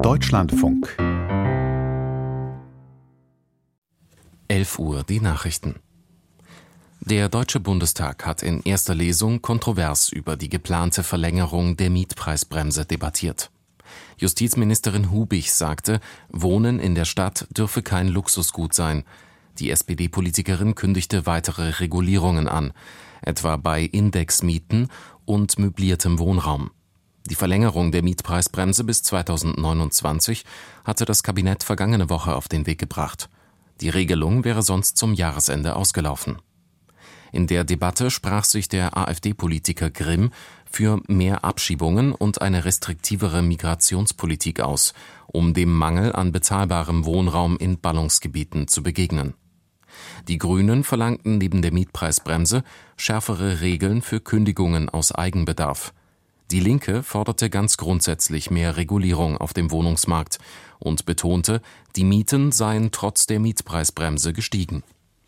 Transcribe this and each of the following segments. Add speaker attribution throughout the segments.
Speaker 1: Deutschlandfunk.
Speaker 2: 11 Uhr die Nachrichten. Der Deutsche Bundestag hat in erster Lesung kontrovers über die geplante Verlängerung der Mietpreisbremse debattiert. Justizministerin Hubich sagte, Wohnen in der Stadt dürfe kein Luxusgut sein. Die SPD-Politikerin kündigte weitere Regulierungen an, etwa bei Indexmieten und möbliertem Wohnraum. Die Verlängerung der Mietpreisbremse bis 2029 hatte das Kabinett vergangene Woche auf den Weg gebracht. Die Regelung wäre sonst zum Jahresende ausgelaufen. In der Debatte sprach sich der AfD-Politiker Grimm für mehr Abschiebungen und eine restriktivere Migrationspolitik aus, um dem Mangel an bezahlbarem Wohnraum in Ballungsgebieten zu begegnen. Die Grünen verlangten neben der Mietpreisbremse schärfere Regeln für Kündigungen aus Eigenbedarf. Die Linke forderte ganz grundsätzlich mehr Regulierung auf dem Wohnungsmarkt und betonte, die Mieten seien trotz der Mietpreisbremse gestiegen.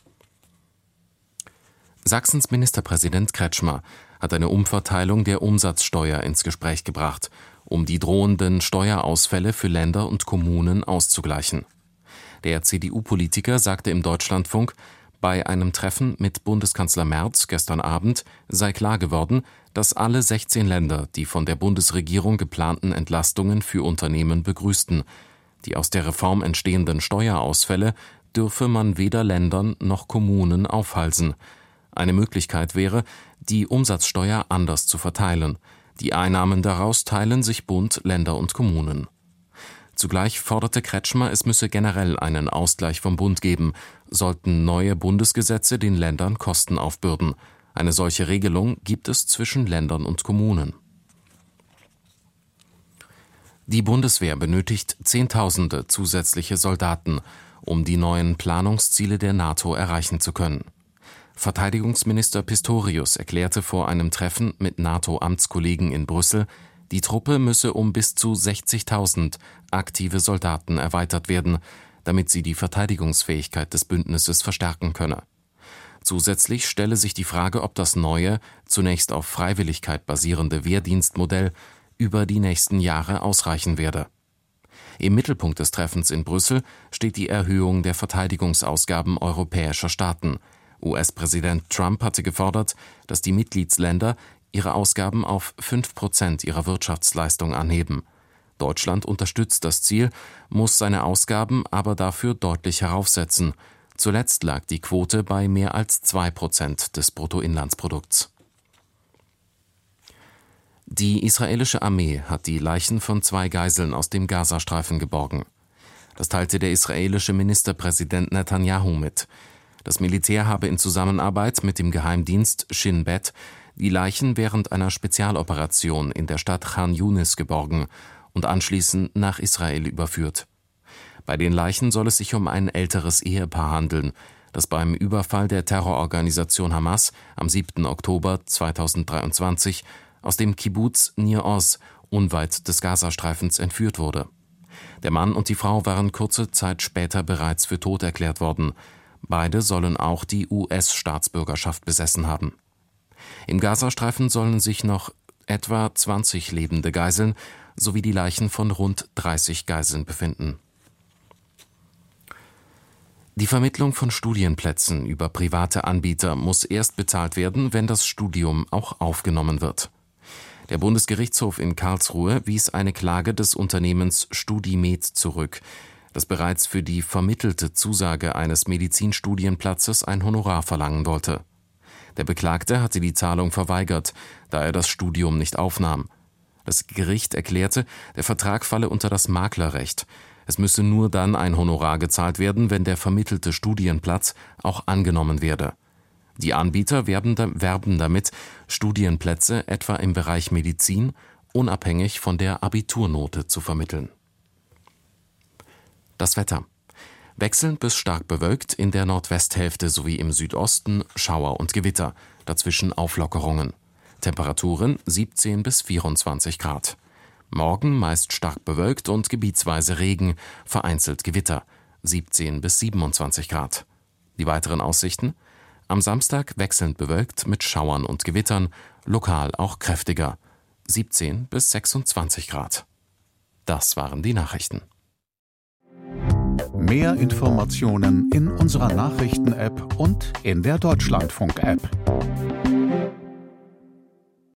Speaker 2: Sachsens Ministerpräsident Kretschmer hat eine Umverteilung der Umsatzsteuer ins Gespräch gebracht, um die drohenden Steuerausfälle für Länder und Kommunen auszugleichen. Der CDU-Politiker sagte im Deutschlandfunk, bei einem Treffen mit Bundeskanzler Merz gestern Abend sei klar geworden, dass alle 16 Länder die von der Bundesregierung geplanten Entlastungen für Unternehmen begrüßten. Die aus der Reform entstehenden Steuerausfälle dürfe man weder Ländern noch Kommunen aufhalsen. Eine Möglichkeit wäre, die Umsatzsteuer anders zu verteilen. Die Einnahmen daraus teilen sich Bund, Länder und Kommunen. Zugleich forderte Kretschmer, es müsse generell einen Ausgleich vom Bund geben, sollten neue Bundesgesetze den Ländern Kosten aufbürden. Eine solche Regelung gibt es zwischen Ländern und Kommunen. Die Bundeswehr benötigt Zehntausende zusätzliche Soldaten, um die neuen Planungsziele der NATO erreichen zu können. Verteidigungsminister Pistorius erklärte vor einem Treffen mit NATO-Amtskollegen in Brüssel, die Truppe müsse um bis zu 60.000 aktive Soldaten erweitert werden, damit sie die Verteidigungsfähigkeit des Bündnisses verstärken könne. Zusätzlich stelle sich die Frage, ob das neue, zunächst auf Freiwilligkeit basierende Wehrdienstmodell über die nächsten Jahre ausreichen werde. Im Mittelpunkt des Treffens in Brüssel steht die Erhöhung der Verteidigungsausgaben europäischer Staaten. US-Präsident Trump hatte gefordert, dass die Mitgliedsländer ihre Ausgaben auf 5% ihrer Wirtschaftsleistung anheben. Deutschland unterstützt das Ziel, muss seine Ausgaben aber dafür deutlich heraufsetzen. Zuletzt lag die Quote bei mehr als 2% des Bruttoinlandsprodukts. Die israelische Armee hat die Leichen von 2 Geiseln aus dem Gazastreifen geborgen. Das teilte der israelische Ministerpräsident Netanyahu mit. Das Militär habe in Zusammenarbeit mit dem Geheimdienst Shin Bet die Leichen während einer Spezialoperation in der Stadt Khan Yunis geborgen und anschließend nach Israel überführt. Bei den Leichen soll es sich um ein älteres Ehepaar handeln, das beim Überfall der Terrororganisation Hamas am 7. Oktober 2023 aus dem Kibbuz Nir Oz unweit des Gazastreifens entführt wurde. Der Mann und die Frau waren kurze Zeit später bereits für tot erklärt worden. Beide sollen auch die US-Staatsbürgerschaft besessen haben. Im Gazastreifen sollen sich noch etwa 20 lebende Geiseln sowie die Leichen von rund 30 Geiseln befinden. Die Vermittlung von Studienplätzen über private Anbieter muss erst bezahlt werden, wenn das Studium auch aufgenommen wird. Der Bundesgerichtshof in Karlsruhe wies eine Klage des Unternehmens StudiMed zurück, das bereits für die vermittelte Zusage eines Medizinstudienplatzes ein Honorar verlangen wollte. Der Beklagte hatte die Zahlung verweigert, da er das Studium nicht aufnahm. Das Gericht erklärte, der Vertrag falle unter das Maklerrecht. Es müsse nur dann ein Honorar gezahlt werden, wenn der vermittelte Studienplatz auch angenommen werde. Die Anbieter werben damit, Studienplätze etwa im Bereich Medizin unabhängig von der Abiturnote zu vermitteln. Das Wetter. Wechselnd bis stark bewölkt, in der Nordwesthälfte sowie im Südosten Schauer und Gewitter, dazwischen Auflockerungen. Temperaturen 17 bis 24 Grad. Morgen meist stark bewölkt und gebietsweise Regen, vereinzelt Gewitter, 17 bis 27 Grad. Die weiteren Aussichten: Am Samstag wechselnd bewölkt mit Schauern und Gewittern, lokal auch kräftiger, 17 bis 26 Grad. Das waren die Nachrichten.
Speaker 1: Mehr Informationen in unserer Nachrichten-App und in der Deutschlandfunk-App.